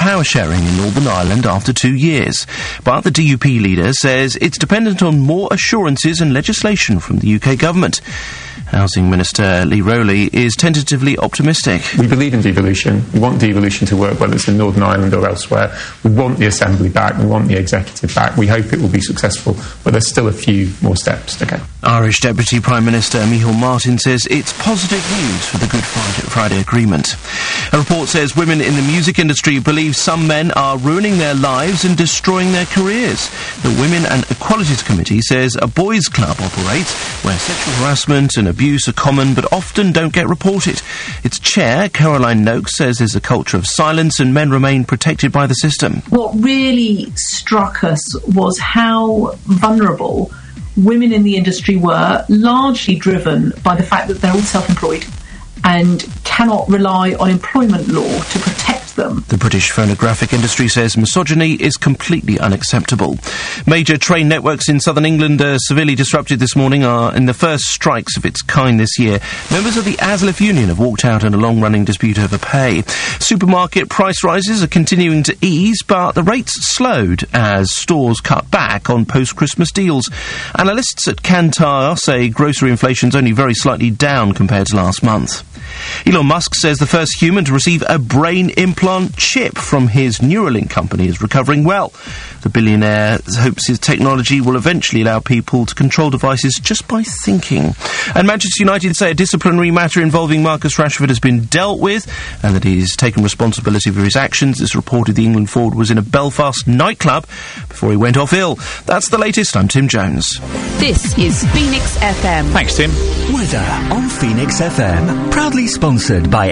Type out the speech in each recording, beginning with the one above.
power sharing in Northern Ireland after 2 years. But the DUP leader says it's dependent on more assurances and legislation from the UK government. Housing Minister Lee Rowley is tentatively optimistic. We believe in devolution. We want devolution to work, whether it's in Northern Ireland or elsewhere. We want the Assembly back. We want the Executive back. We hope it will be successful, but there's still a few more steps to go. Irish Deputy Prime Minister Micheál Martin says it's positive news for the Good Friday Agreement. A report says women in the music industry believe some men are ruining their lives and destroying their careers. The Women and Equalities Committee says a boys' club operates where sexual harassment and abuse are common but often don't get reported. Its chair, Caroline Noakes, says there's a culture of silence and men remain protected by the system. What really struck us was how vulnerable women in the industry were, largely driven by the fact that they're all self-employed and cannot rely on employment law to protect them. The British phonographic industry says misogyny is completely unacceptable. Major train networks in southern England are severely disrupted this morning, are in the first strikes of its kind this year. Members of the ASLEF union have walked out in a long-running dispute over pay. Supermarket price rises are continuing to ease, but the rates slowed as stores cut back on post-Christmas deals. Analysts at Kantar say grocery inflation's only very slightly down compared to last month. Elon Musk says the first human to receive a brain implant chip from his Neuralink company is recovering well. The billionaire hopes his technology will eventually allow people to control devices just by thinking. And Manchester United say a disciplinary matter involving Marcus Rashford has been dealt with and that he's taken responsibility for his actions. It's reported the England forward was in a Belfast nightclub before he went off ill. That's the latest. I'm Tim Jones. This is Phoenix FM. Thanks, Tim. Weather on Phoenix FM. Proudly sponsored by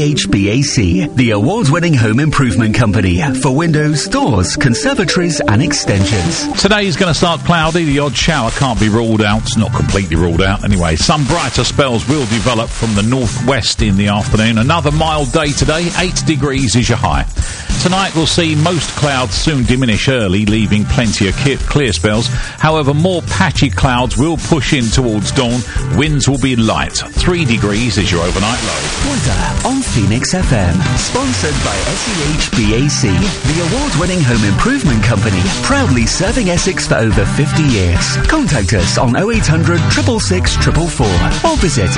SEHBAC, the award-winning home improvement company for windows, doors, conservatories and extensions. Today's going to start cloudy. The odd shower can't be ruled out. It's not completely ruled out anyway. Some brighter spells will develop from the northwest in the afternoon. Another mild day today. 8 degrees is your high. Tonight we'll see most clouds soon diminish early, leaving plenty of clear spells. However, more patchy clouds will push in towards dawn. Winds will be light. 3 degrees is your overnight low. Weather on Phoenix FM. Sponsored by SEHBAC, the award-winning home improvement company, proudly serving Essex for over 50 years. Contact us on 0800 666 444 or visit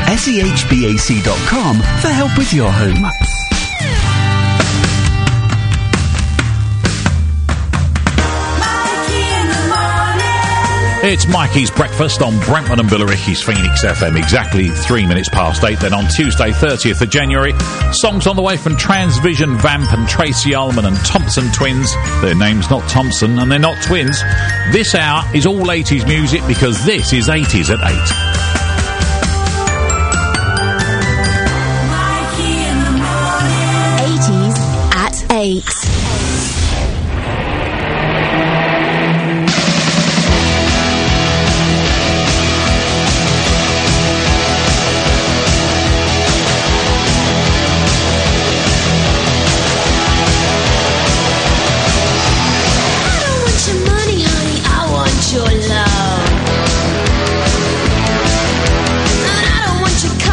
sehbac.com for help with your home. It's Mikey's Breakfast on Brentford and Billericay's Phoenix FM, exactly 3 minutes past 8. Then on Tuesday, 30th of January, songs on the way from Transvision, Vamp and Tracy Ullman and Thompson Twins. Their name's not Thompson and they're not twins. This hour is all 80s music because this is 80s at 8. 80s at 8.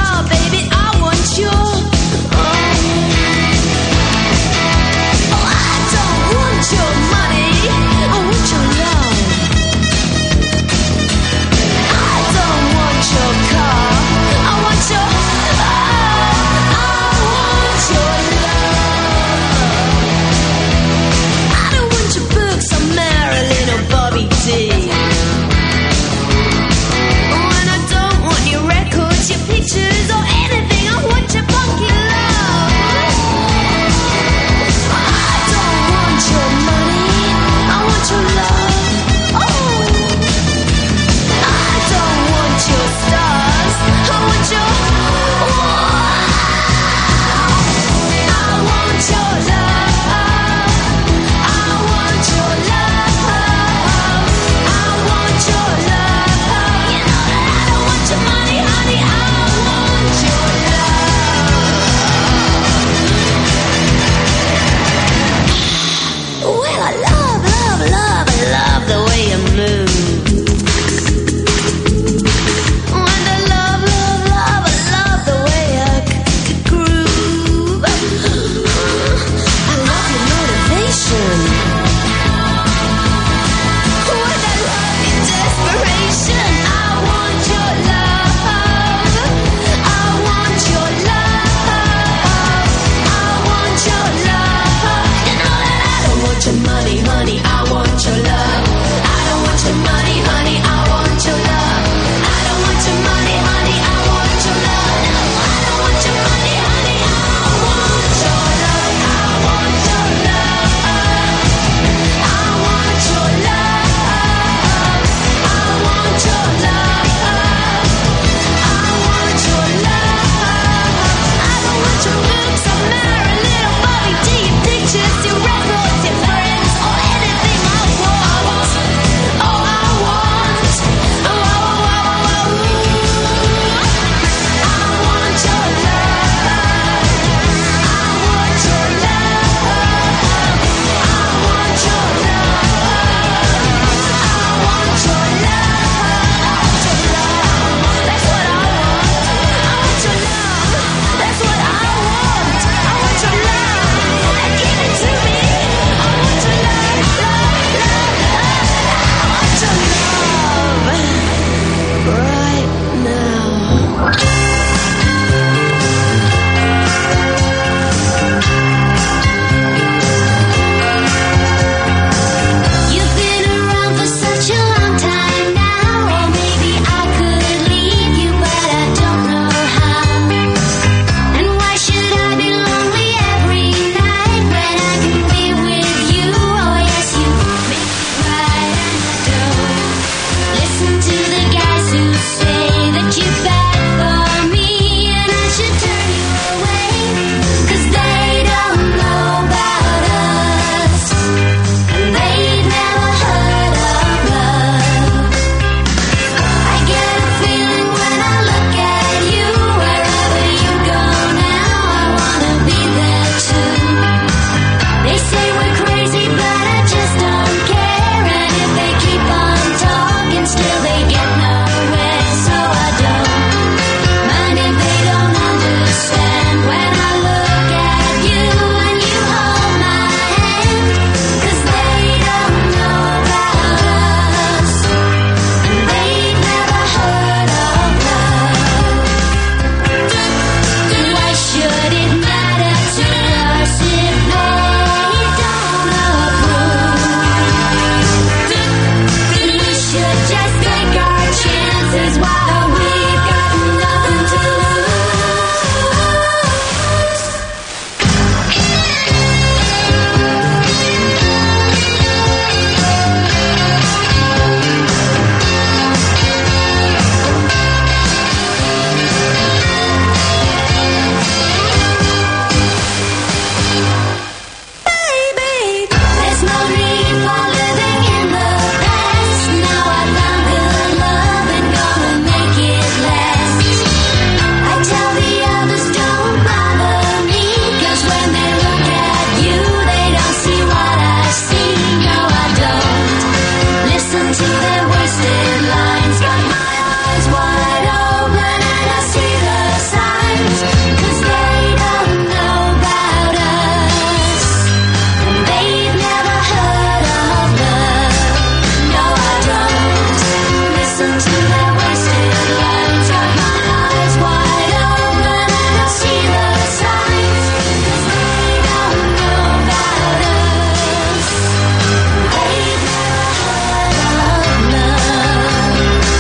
Baby, I want your They say we're crazy, but I just don't care. And if they keep on talking, still they get nowhere. So I don't mind if they don't understand when I look at you and you hold my hand. 'Cause they don't know about us, and they've never heard of love. Why should it matter to us if they don't approve? We should just take our chances while we've got nothing to lose. Baby, there's no need for living in the past. Now I found good love and gonna make it last. I tell the others don't bother me, 'cause when they look at you, they don't see what I see. No, I don't listen to their wasted lines. Got my eyes wide open and I see the signs. 'Cause they don't know about us, and they've never heard of love. No, I don't listen to their wasted lines. Got my eyes wide open and I see the signs. 'Cause they don't know about us, they've never heard of love.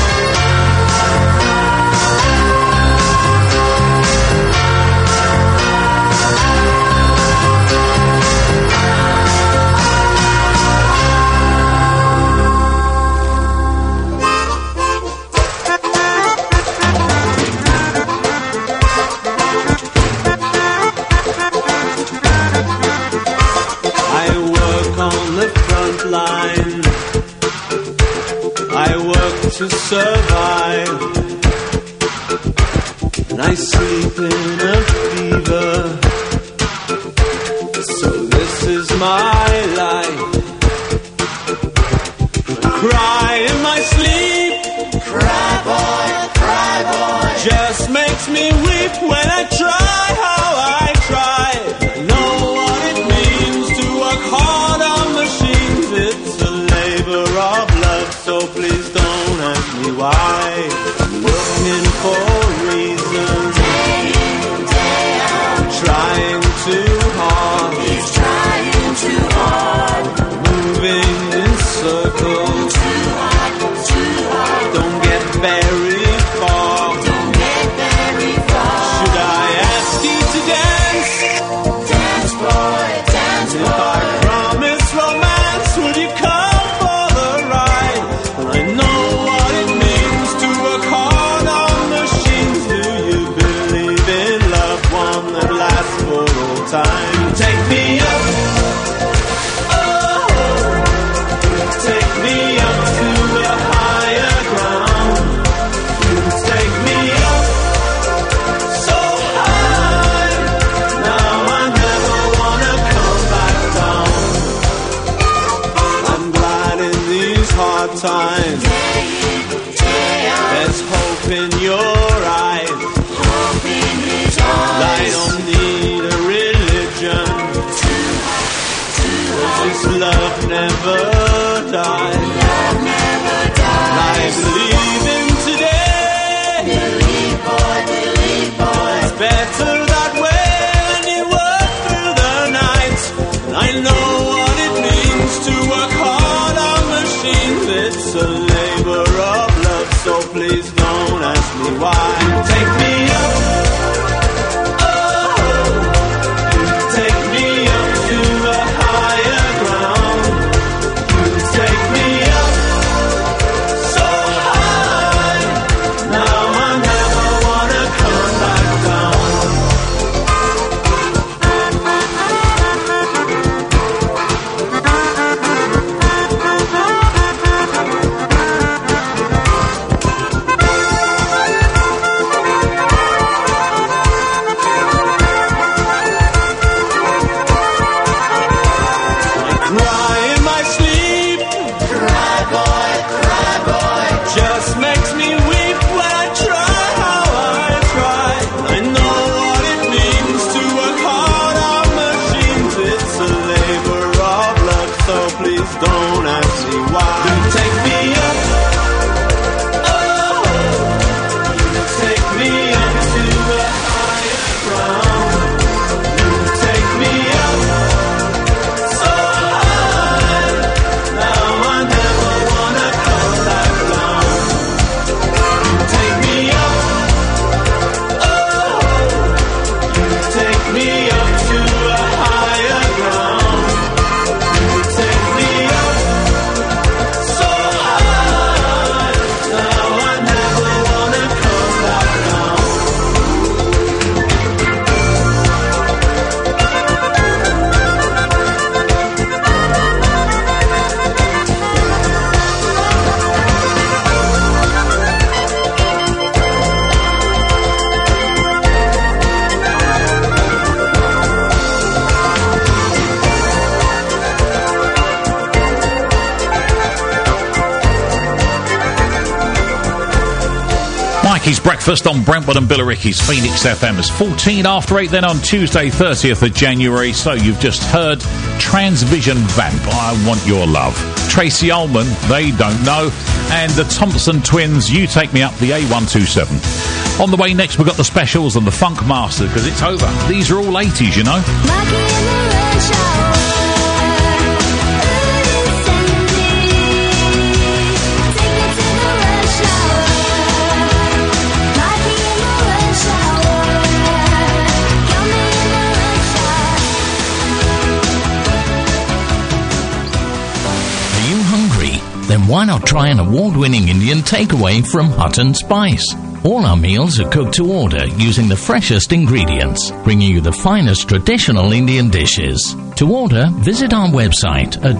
I work on the front line. I work to survive. And I sleep in a fever. So this is my life. I cry in my sleep. Cry boy, just makes me weep when I try how I try. I know what it means to work hard on machines. It's a labor of love, so please don't ask me why. I'm looking for reasons. Day in, day out. Trying too hard. He's trying too hard. Moving in circles. Too hard, too hard. Don't get very far. Don't get very far. Should I ask you to dance? Dance, boy, dance, boy. If I promise romance, will you come for the ride? I know what it means to work hard on machines. Do you believe in love, one that lasts for all time? Take me up. Oh, take me up to a higher ground. Take me up so high. Now I never wanna come back down. I'm glad in these hard times. There's hope in your eyes. I don't need a religion. 'Cause love never dies. I believe in today. It's better that way when you work through the night. And I know what it means to work hard on machines. It's a labor of love, so please don't ask me why. Take me up. Oh, take me up to a higher ground. Take me just don't ask me why. You take me up, oh, you take me up to a higher ground. You take me up so high, now I never wanna come back down. You take me up, oh, you take me up to a higher ground. You take me up so high, now I never wanna come back down. Mikey's Breakfast on Brentwood and Billericay's Phoenix FM. It's 14 after 8 then on Tuesday 30th of January. So you've just heard Transvision Vamp, I Want Your Love. Tracy Ullman, They Don't Know. And the Thompson Twins, You Take Me Up, the A127. On the way next we've got the specials and the Funk Master, because it's over. These are all 80s, you know. Are you hungry? Then why not try an award-winning Indian takeaway from Hutton Spice? All our meals are cooked to order using the freshest ingredients, bringing you the finest traditional Indian dishes. To order, visit our website at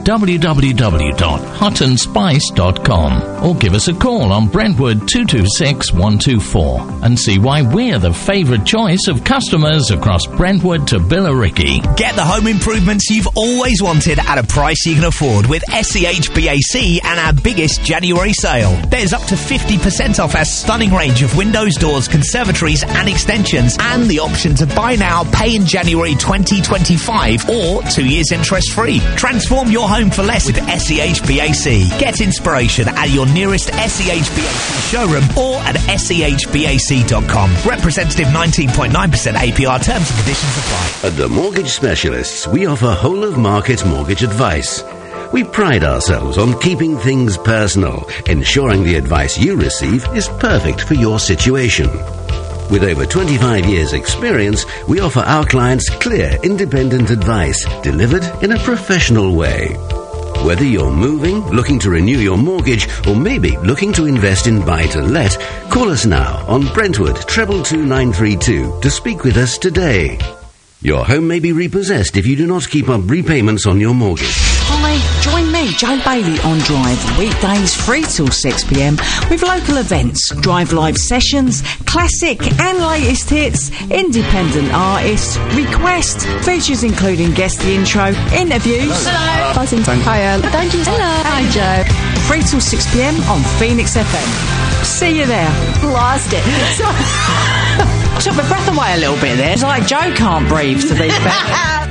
www.huttonspice.com or give us a call on Brentwood 226 124 and see why we're the favourite choice of customers across Brentwood to Billericay. Get the home improvements you've always wanted at a price you can afford with SEHBAC and our biggest January sale. There's up to 50% off our stunning range of windows, doors, conservatories and extensions, and the option to buy now, pay in January 2025 or 2 years interest free. Transform your home for less with SEHBAC. Get inspiration at your nearest SEHBAC showroom or at SEHBAC.com. Representative 19.9% APR, terms and conditions apply. At the Mortgage Specialists, we offer whole-of-market mortgage advice. We pride ourselves on keeping things personal, ensuring the advice you receive is perfect for your situation. With over 25 years' experience, we offer our clients clear, independent advice delivered in a professional way. Whether you're moving, looking to renew your mortgage, or maybe looking to invest in buy-to-let, call us now on Brentwood 222-932 to speak with us today. Your home may be repossessed if you do not keep up repayments on your mortgage. Hi, join me, Jo Bailey, on Drive, weekdays 3 till 6pm with local events, Drive live sessions, classic and latest hits, independent artists, request, features including guest the intro, interviews. Hello. Buzzing. Hiya. Thank you. Hello. Hi, Jo. 3 till 6pm on Phoenix FM. See you there. Lost it. Took my breath away a little bit there. It's like Jo can't breathe to these better.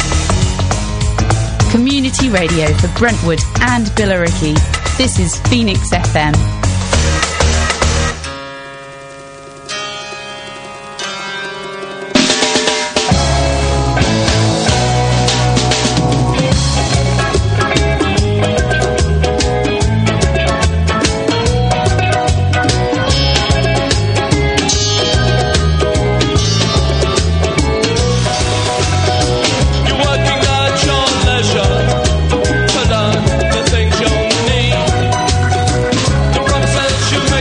Community radio for Brentwood and Billericay. This is Phoenix FM. Should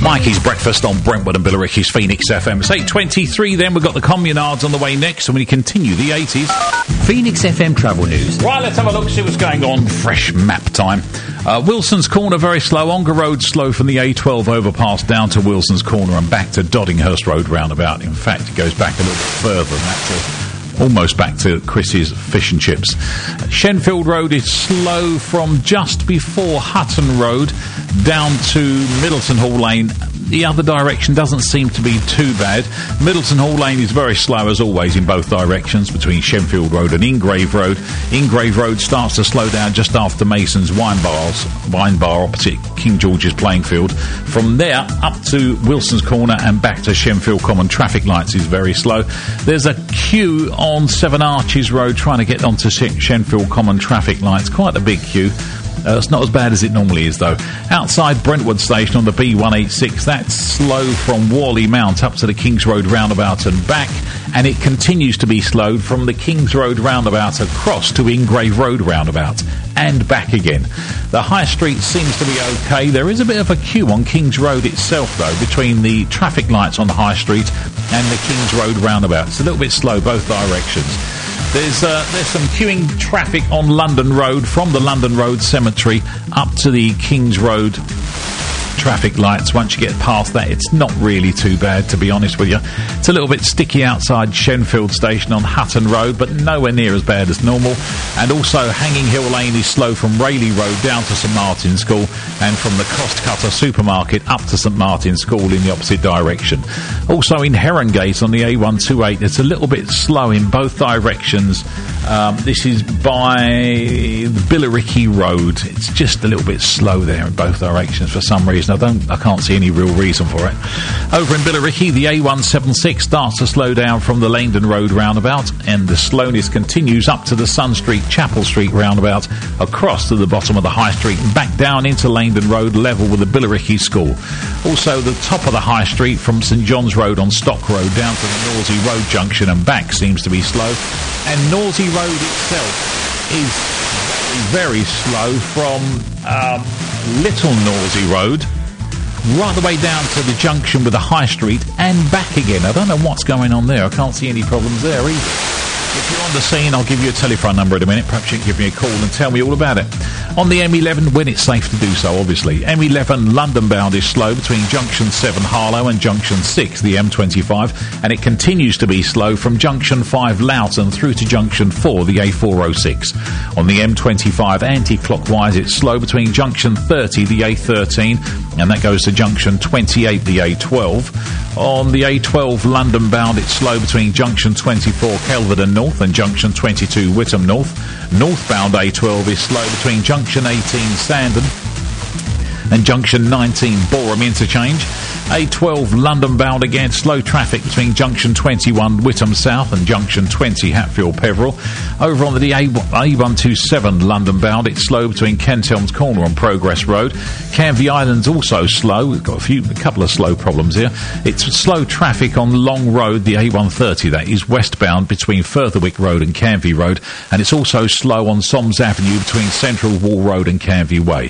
Mikey's Breakfast on Brentwood and Billericay's Phoenix FM. It's 8:23 then. We've got the Communards on the way next, and we continue the 80s. Phoenix FM travel news. Right, let's have a look, see what's going on. Fresh map time. Wilson's Corner very slow. Ongar Road slow from the A12 overpass down to Wilson's Corner and back to Doddinghurst Road roundabout. In fact, it goes back a little bit further than that to almost back to Chris's Fish and Chips. Shenfield Road is slow from just before Hutton Road down to Middleton Hall Lane. The other direction doesn't seem to be too bad. Middleton Hall Lane is very slow as always in both directions between Shenfield Road and Ingrave Road. Ingrave Road starts to slow down just after Mason's Wine Bar opposite King George's playing field. From there up to Wilson's Corner and back to Shenfield Common. Traffic lights is very slow. There's a queue on Seven Arches Road trying to get onto Shenfield Common traffic lights. Quite a big queue. It's not as bad as it normally is, though. Outside Brentwood Station on the B186, that's slow from Worley Mount up to the Kings Road roundabout and back, and it continues to be slowed from the Kings Road roundabout across to Ingrave Road roundabout and back again. The High Street seems to be okay. There is a bit of a queue on Kings Road itself, though, between the traffic lights on the High Street and the Kings Road roundabout. It's a little bit slow both directions. There's some queuing traffic on London Road from the London Road Cemetery up to the Kings Road traffic lights. Once you get past that, it's not really too bad, to be honest with you. It's a little bit sticky outside Shenfield Station on Hutton Road, but nowhere near as bad as normal. And also Hanging Hill Lane is slow from Rayleigh Road down to St Martin's School, and from the Cost Cutter Supermarket up to St Martin's School in the opposite direction. Also in Herongate on the A128, it's a little bit slow in both directions. This is by the Billericay Road. It's just a little bit slow there in both directions for some reason. I can't see any real reason for it. Over in Billericay, the A176 starts to slow down from the Langdon Road roundabout, and the slowness continues up to the Sun Street, Chapel Street roundabout, across to the bottom of the High Street and back down into Langdon Road, level with the Billericay School. Also, the top of the High Street from St John's Road on Stock Road down to the Norsey Road junction and back seems to be slow. And Norsey Road itself is very slow from Little Norsey Road right the way down to the junction with the High Street and back again. I don't know what's going on there. I can't see any problems there either. If you're on the scene, I'll give you a telephone number in a minute. Perhaps you can give me a call and tell me all about it. On the M11, when it's safe to do so, obviously. M11 London bound is slow between Junction 7 Harlow and Junction 6, the M25, and it continues to be slow from Junction 5 Loughton through to Junction 4, the A406. On the M25 anti-clockwise, it's slow between Junction 30, the A13, and that goes to Junction 28, the A12. On the A12 London bound, it's slow between Junction 24 Kelvedon North and Junction 22 Whittam North. Northbound A12 is slow between Junction 18 Sandon and Junction 19 Boreham Interchange. A12 London bound again, slow traffic between Junction 21 Whittam South and Junction 20 Hatfield Peveril. Over on the A127 London bound, it's slow between Kent Elms Corner and Progress Road. Canvey Island's also slow. We've got a couple of slow problems here. It's slow traffic on Long Road, the A130, that is westbound between Furtherwick Road and Canvey Road, and it's also slow on Soms Avenue between Central Wall Road and Canvey Way.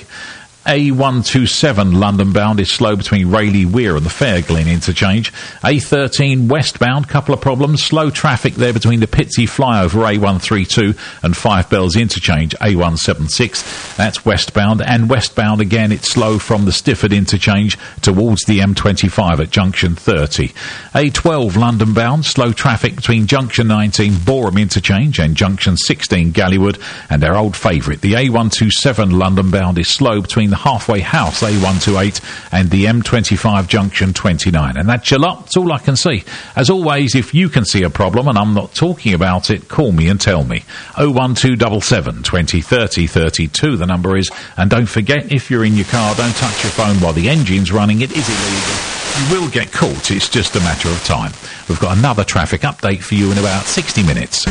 A127 London bound is slow between Rayleigh Weir and the Fairglen interchange. A13 westbound, couple of problems. Slow traffic there between the Pitsea flyover A132 and Five Bells interchange A176. That's westbound. And westbound again, it's slow from the Stifford interchange towards the M25 at junction 30. A12 London bound, slow traffic between junction 19 Boreham interchange and junction 16 Gallywood. And our old favourite, the A127 London bound, is slow between the Halfway House A128 and the M25 junction 29. And that's your lot. That's all I can see. As always, if you can see a problem and I'm not talking about it, call me and tell me. 01277 20 30 32 the number is. And don't forget, if you're in your car, don't touch your phone while the engine's running. It is illegal. You will get caught. It's just a matter of time. We've got another traffic update for you in about 60 minutes.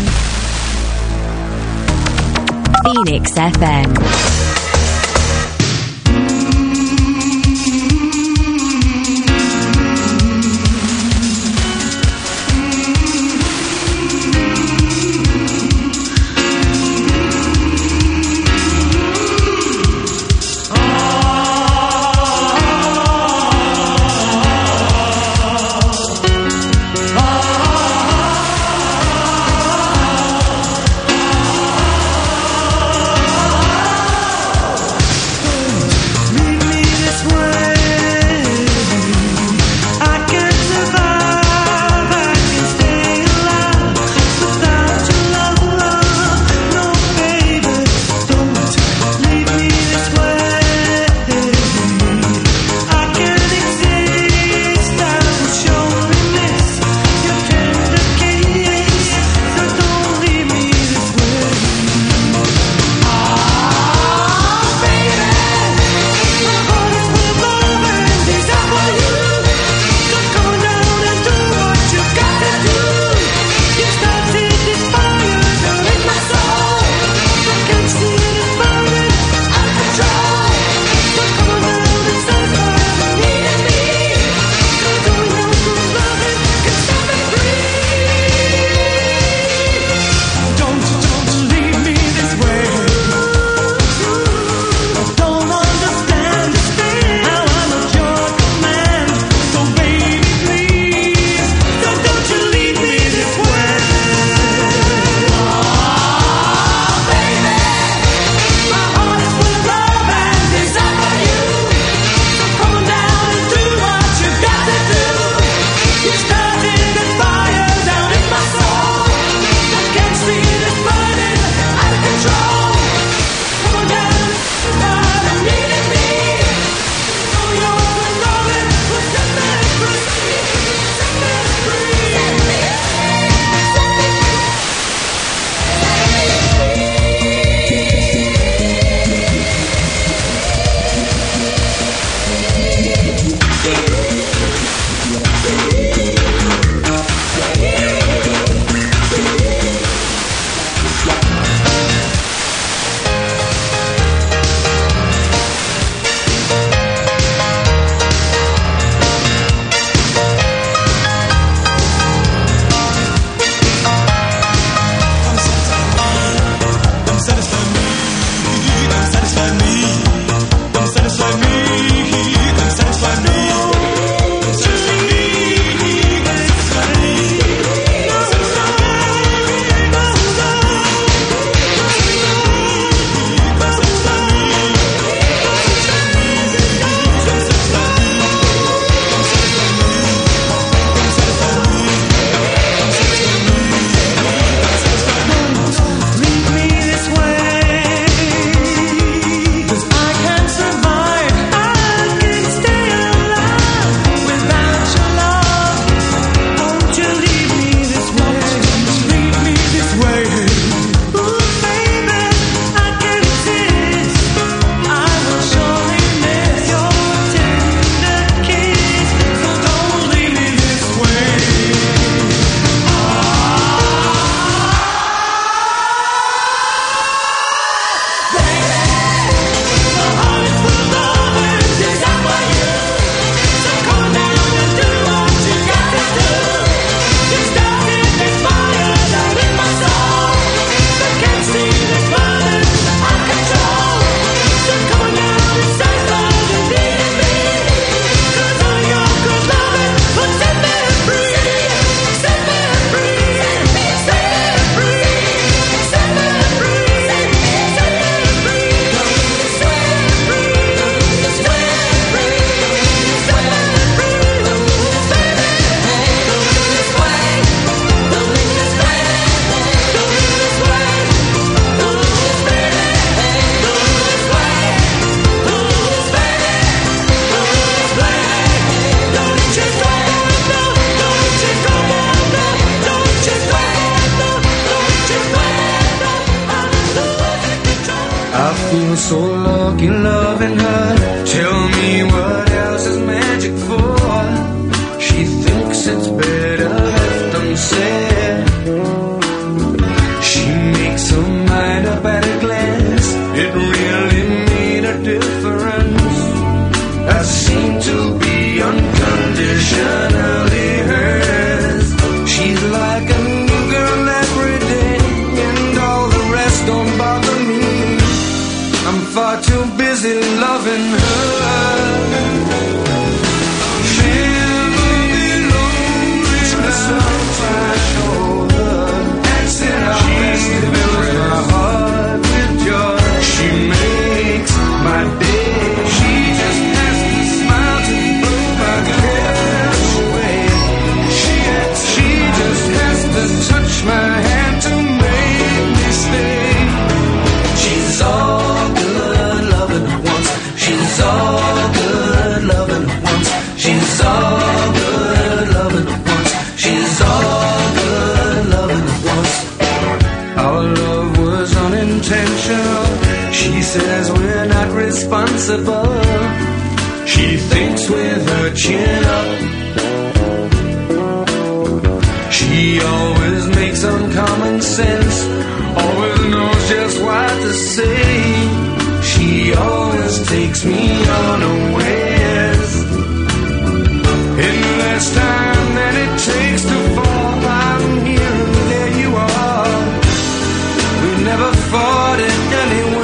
Phoenix FM. feel so lucky loving her. Tell me what else is magic for. She thinks it's better left unsaid. She makes her mind up at a glance. It really made a difference. I seem to be unconditionally hers. She's like a new girl every day, and all the rest don't bother me. I'm far too busy loving her. She says we're not responsible. She thinks with her chin up. She always makes some common sense, always knows just what to say. She always takes me unawares. In less time than it takes to fall, I'm here and there you are. We never fought it anyway.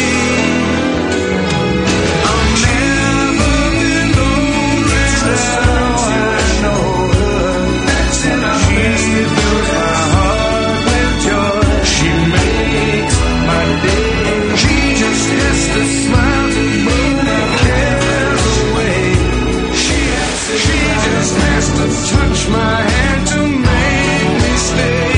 Touch my hand to make me stay.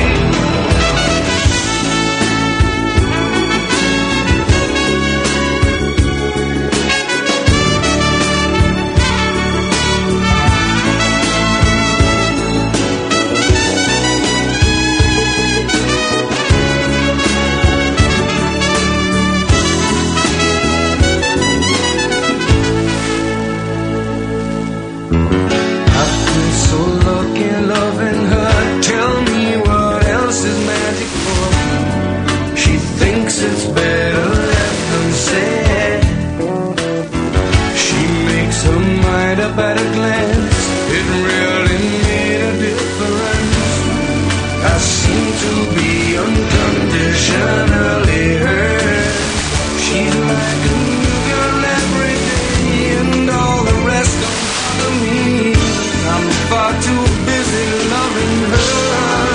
It's better left unsaid. She makes her mind up at a glance. It really made a difference. I seem to be unconditionally hers. She's like a new girl every day, and all the rest don't bother me. I'm far too busy loving her.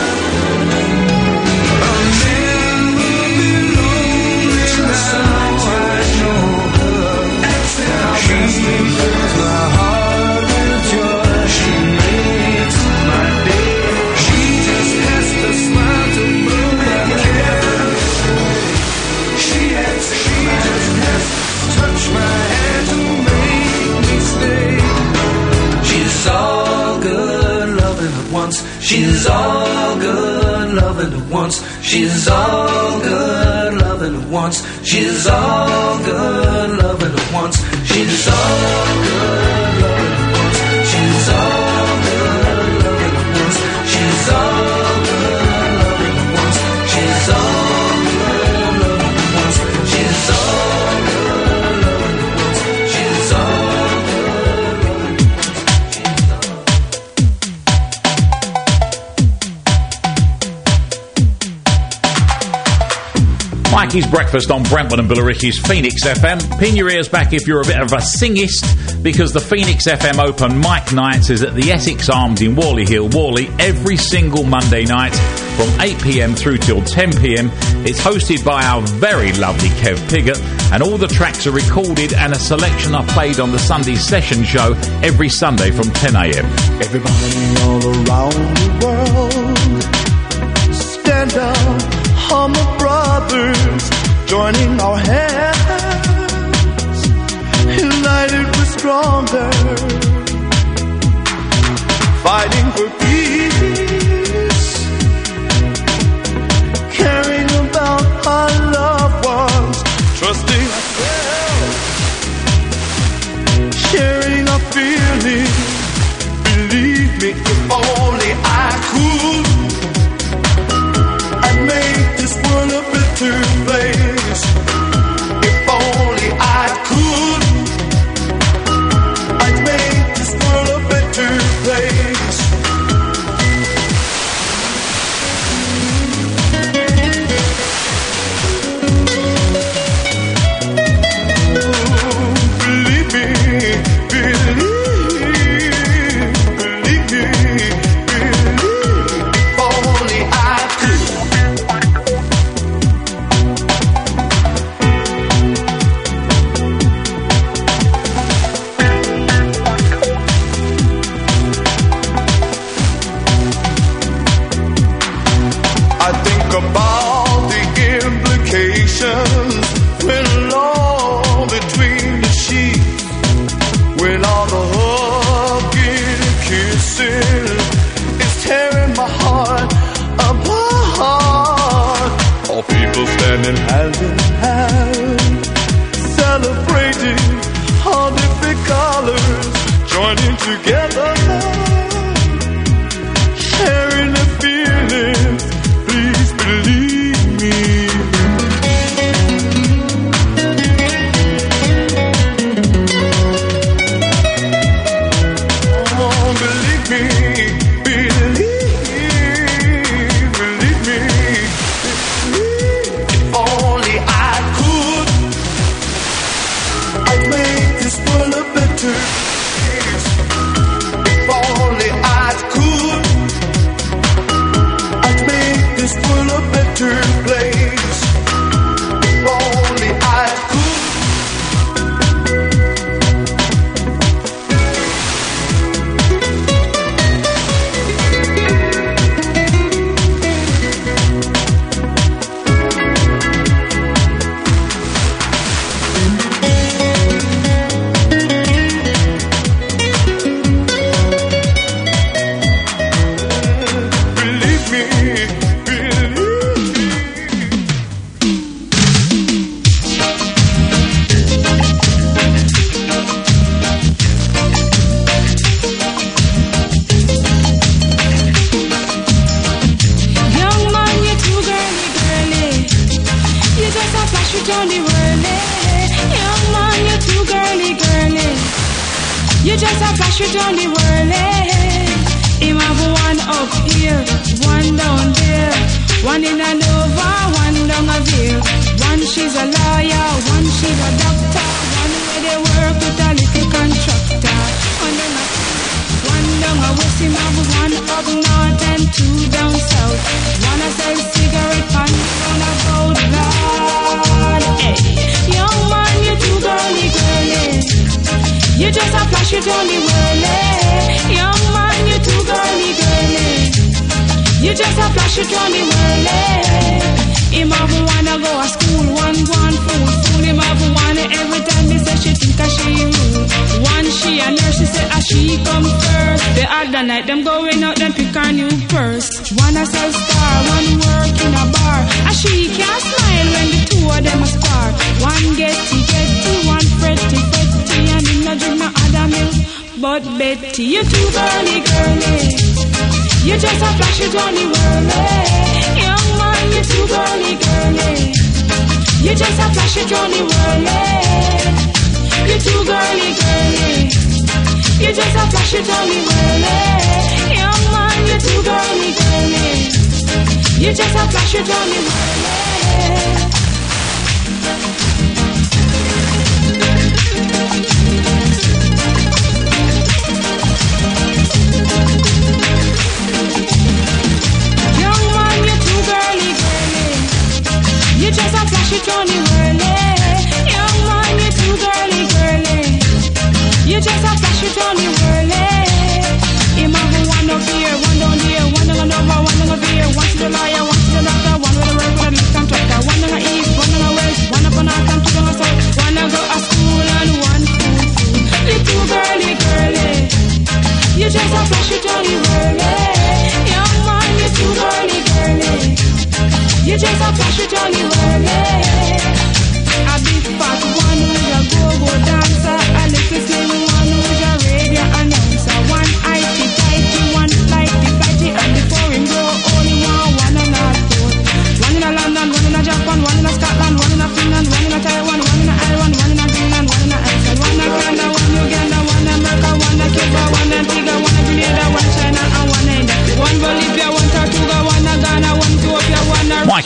She's all good loving at once. She's all good loving at once. She's all good loving at once. She's all good loving at once. She's all good loving at once. She's all good loving at once. She's all good loving at once. She's all good loving at once. She's all good loving. Mikey's Breakfast on Brentwood and Billericay's Phoenix FM. Pin your ears back if you're a bit of a singist, because the Phoenix FM Open Mic Nights is at the Essex Arms in Worley Hill, Worley, every single Monday night from 8 p.m. through till 10 p.m. It's hosted by our very lovely Kev Piggott, and all the tracks are recorded and a selection are played on the Sunday Session show every Sunday from 10 a.m. Everybody all around the world, stand up. All my brothers joining our hands, united we're stronger, fighting for peace, caring about our loved ones, trusting believe me, if only I could, I'd make this world a better place. If only I could, I'd make this world a better place. Believe me, believe me. About the implications when all between the sheets, when all the hugging and kissing is tearing my heart apart. All people standing hand in hand, celebrating all different colors, joining together, sharing the feelings. Please believe me. Oh, believe me, believe me. If only I could, I'd make this world a better place. If only I could, this world a better place. If only I could. Believe me. You just a flash it on the world, him have one up here, one down there, one in a Nova, one down a Ville. One she's a lawyer, one she's a doctor, one where they work with a little contractor. One down a west, him have one up north and two down south. One a sell cigarette pan on a road, Lord. Hey, young man, you too girly, girly. You just a flash it on the world, young man, you too girly, girly. You just a flash it on the world, him have wanna go to school, one fool, him have wanna every time they say she think that she rude. One she a nurse, she say she come first. The other night them going out, them pick her new purse. One a sell star, one work in a bar, she can't smile when the two of them a spar. One getty, one fretty, and him no drink no other milk but Betty. You too girly, girly. You just a flash it on the world, young man, you too girly, girly. You just a flash it on the world, you too girly, girly. You just a flash it on the world, young man, you too girly, girly. You just a flash it on the world. Young man, you too girly, girly. You just a flash it on the world, young man, you too girly, girly. You just a flash it on the world, him have one up here, one down here, one down over, one down over here, one to the lawyer, one to the doctor, one with the work with a little contractor, one down the east, one down the west, one up on north and two down the south, one a go to school and one fool. Little girly, girly. You just a flash it on the world, young man, you too girly, girly. You just a flash it on the world, a big fat one who's a go-go dancer, a little slim one who's a radio announcer.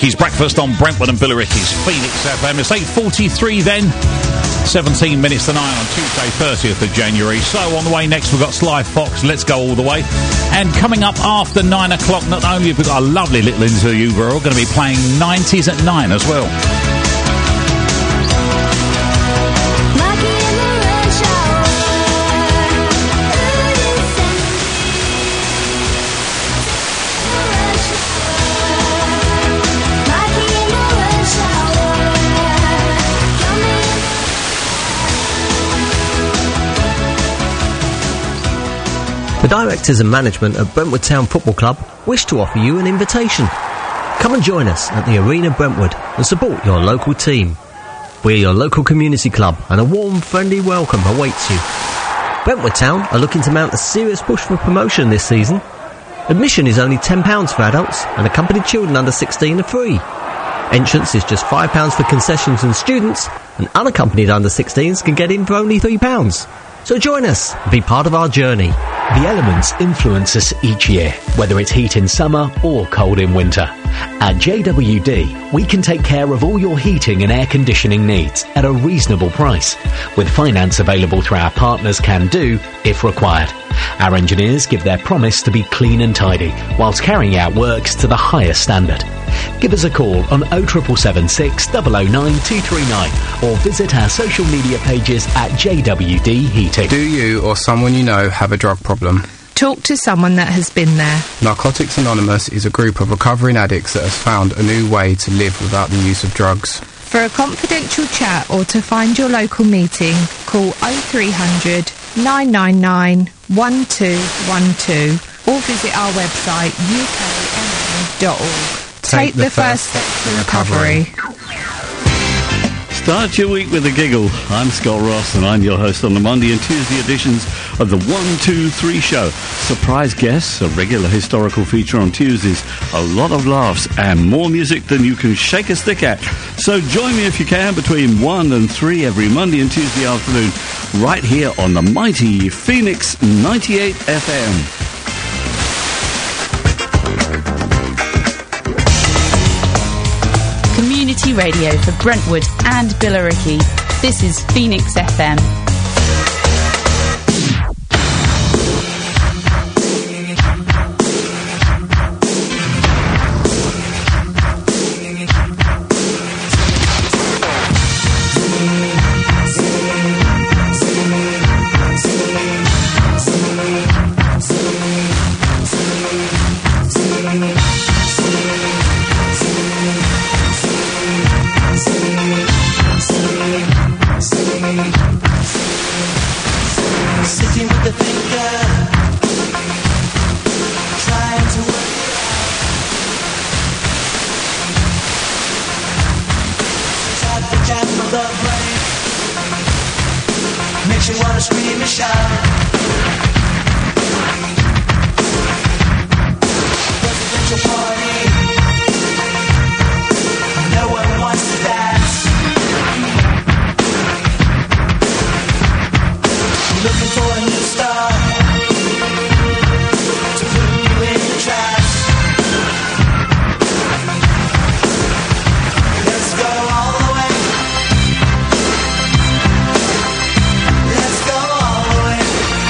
Billericay's breakfast on Brentwood and Billericay's Phoenix FM. It's 8:43 then. 17 minutes to 9 on Tuesday, 30th of January. So on the way next, we've got Sly Fox. Let's go all the way. And coming up after 9 o'clock, not only have we got a lovely little interview, we're all going to be playing 90s at 9 as well. The directors and management at Brentwood Town Football Club wish to offer you an invitation. Come and join us at the Arena Brentwood and support your local team. We're your local community club and a warm, friendly welcome awaits you. Brentwood Town are looking to mount a serious push for promotion this season. Admission is only £10 for adults and accompanied children under 16 are free. Entrance is just £5 for concessions and students, and unaccompanied under 16s can get in for only £3. So join us and be part of our journey. The elements influence us each year, whether it's heat in summer or cold in winter. At JWD, we can take care of all your heating and air conditioning needs at a reasonable price, with finance available through our partners Can Do if required. Our engineers give their promise to be clean and tidy, whilst carrying out works to the highest standard. Give us a call on 07776 009 239 or visit our social media pages at JWD Heating. Do you or someone you know have a drug problem? Talk to someone that has been there. Narcotics Anonymous is a group of recovering addicts that has found a new way to live without the use of drugs. For a confidential chat or to find your local meeting, call 0300 999 1212 or visit our website ukma.org. Take the first step to recovery. Start your week with a giggle. I'm Scott Ross and I'm your host on the Monday and Tuesday editions of the 1, 2, 3 show. Surprise guests, a regular historical feature on Tuesdays, a lot of laughs and more music than you can shake a stick at. So join me if you can between 1 and 3 every Monday and Tuesday afternoon right here on the mighty Phoenix 98 FM. Community radio for Brentwood and Billericay. This is Phoenix FM. Sitting with the thinker, trying to work it out. Inside the jam of the brain makes you wanna scream and shout. Presidential party, no one wants to dance. Looking for a new star to put you in the trash. Let's go all the way. Let's go all the way.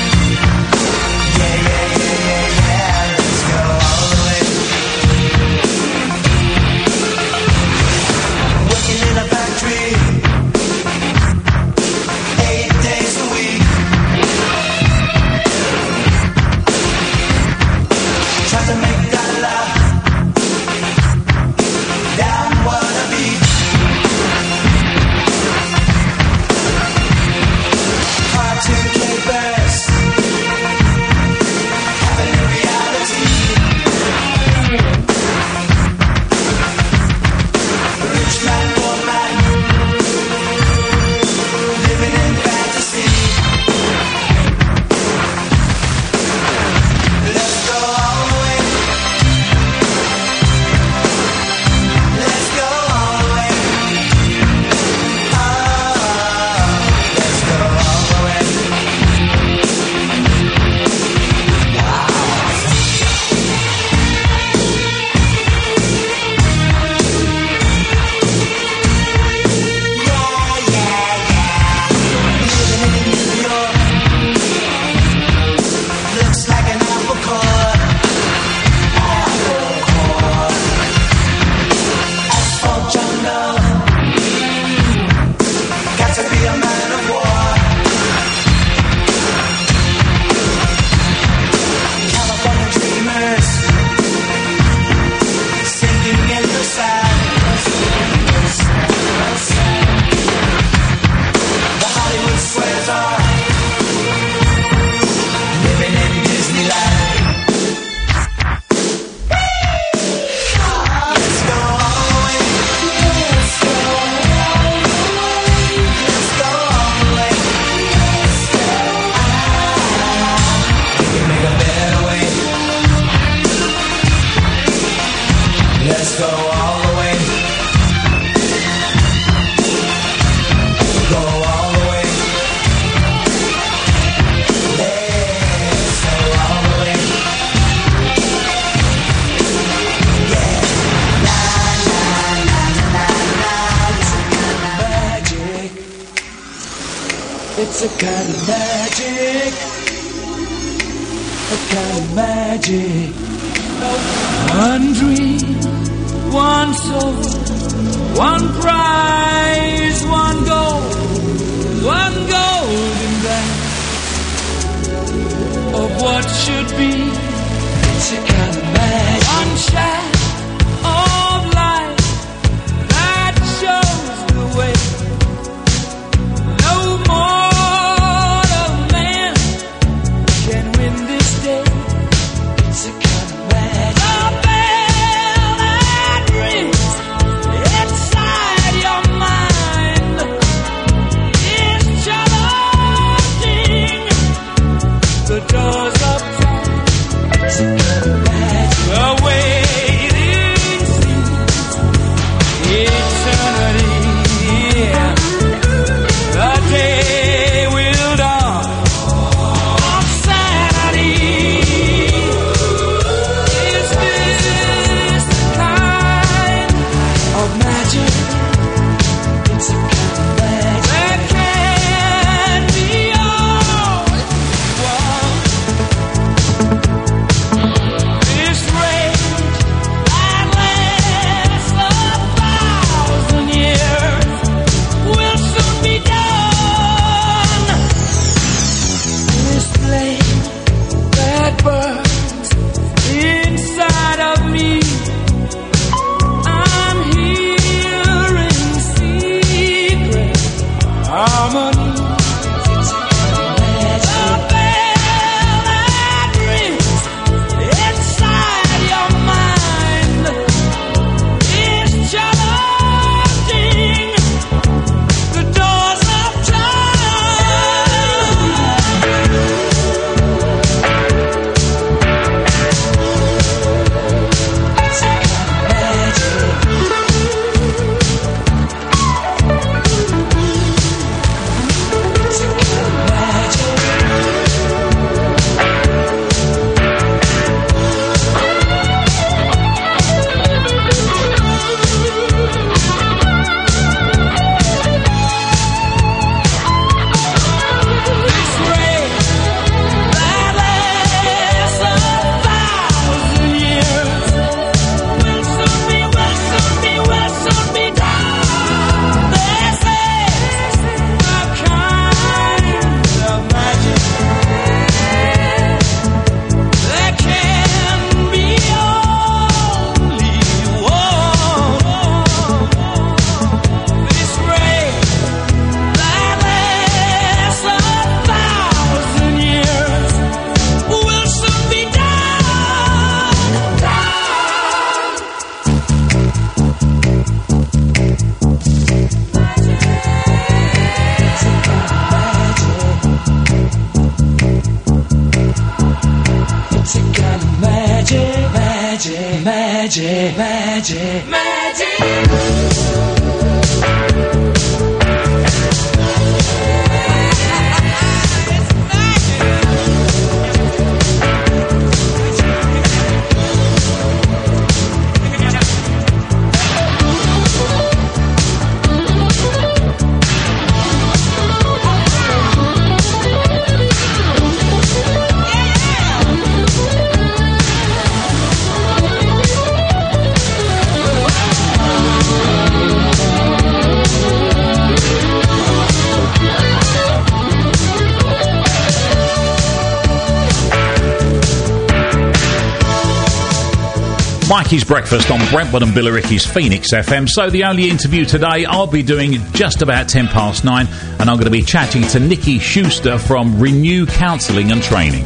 It's a kind of magic. A kind of magic. One dream, one soul, one prize, one golden glance of what should be. It's a kind of magic. One shaft of light that shows the way. No mortal man can win this day. It's a kind of magic. The bell that rings inside your mind is challenging the doors of time. It's a kind of magic. The waiting seems eternity. The day will dawn of sanity. Is this the kind of magic? It's a kind of magic that can be all one. This rage that lasts 1,000 years will soon be done. This flame that burns inside of me, I'm hearing secret harmony. The bell that rings inside your mind is challenging the doors of Mikey's Breakfast on Brentwood and Billericay's Phoenix FM. So the only interview today I'll be doing just about 9:10, and I'm going to be chatting to Nikki Schuster from Renew Counselling and Training.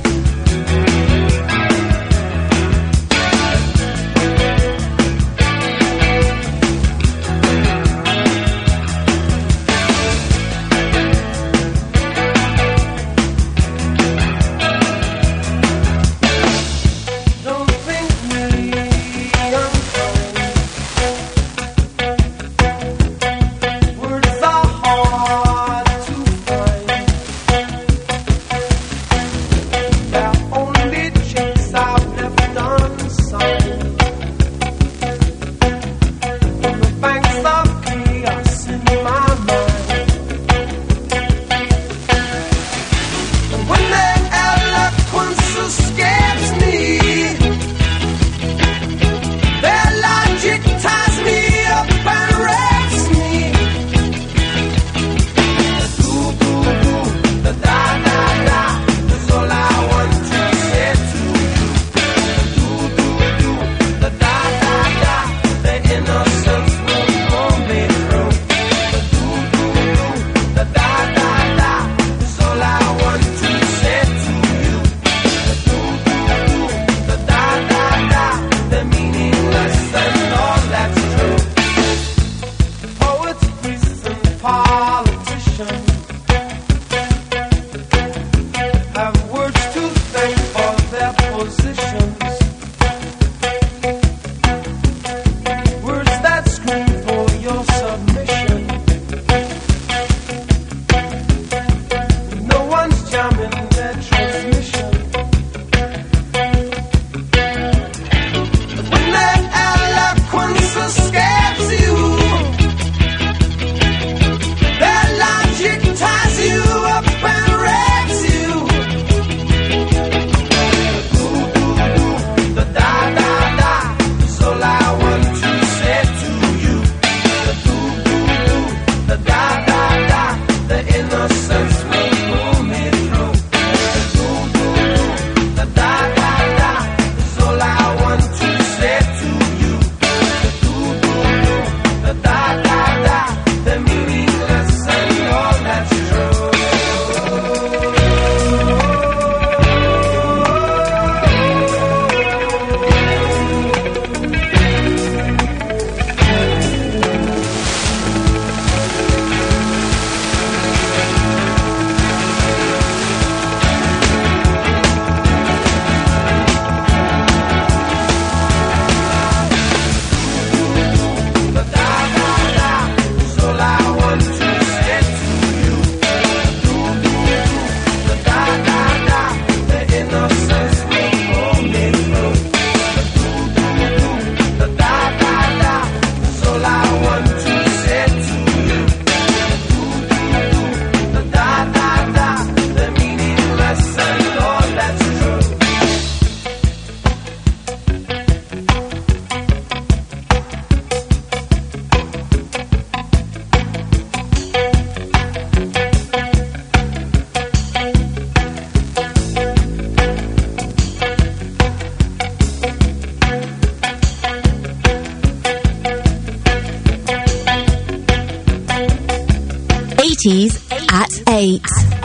80s at 8.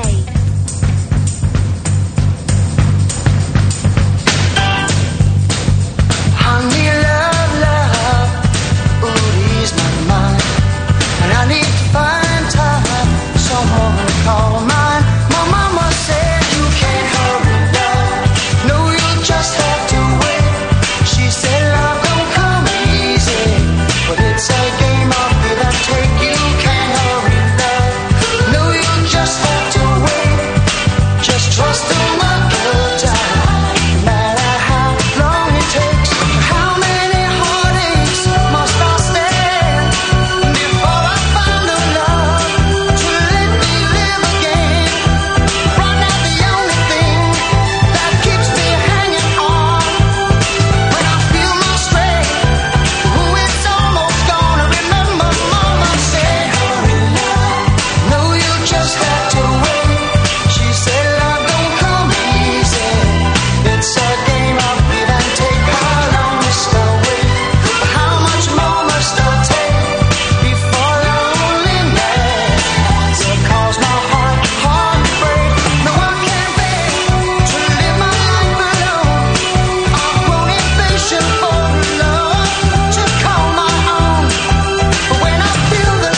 Honey, love, ooh, ease my mind. And I need to find time for someone to call mine. My mama said you can't hurry, love. No, you'll just have to wait. She said love don't come easy, but it's a game of give and take. You can't hurry, love. No, you'll just have to wait. Just trust in my good time, no matter how long it takes. How many heartaches must I stand before I find a love to let me live again? Right now the only thing that keeps me hanging on when I feel my strength, ooh, it's almost gone. I remember Mama said, hurry, love. No, you just have to wait. She said love don't come easy. It's a game of give and take. How long must I wait? How much more must I take before loneliness will cause my heart to break? No, I can't bear to live my life alone. I've grown impatient for love to call my own. But when I feel that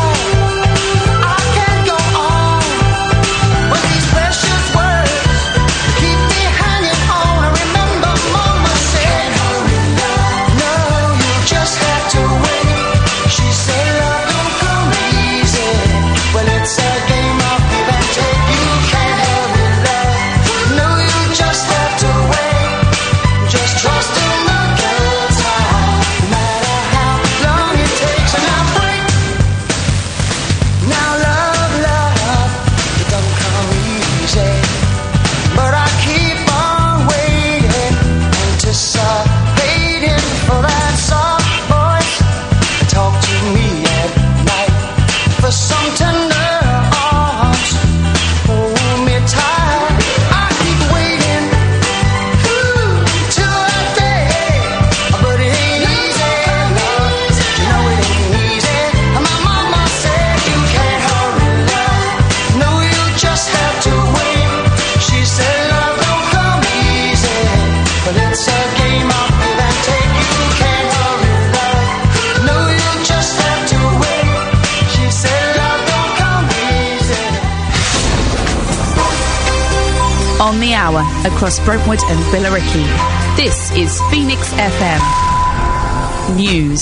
I can't go on with these precious words keep me hanging on. I remember Mama said, hurry, love. No, you just have to wait. She said love don't come easy. Well, it's a game of give and take. You can't hurry, love. No, you just have to wait. Just trust in the good time, no matter how long it takes. And I break. Now love, it don't come easy. But I keep on waiting, anticipating for that soft voice to talk to me at night, for some tender arms hold me tight. I keep waiting, ooh, till that day, but it ain't easy, love. You know it ain't easy. My mama said you can't hurry, love. No, you just have to wait. She said love don't come easy, but it's a game of give and take. You can't hurry, love. No, you just have to wait. She said love don't come easy. On the hour, across Brentwood and Billericay. This is Phoenix FM News.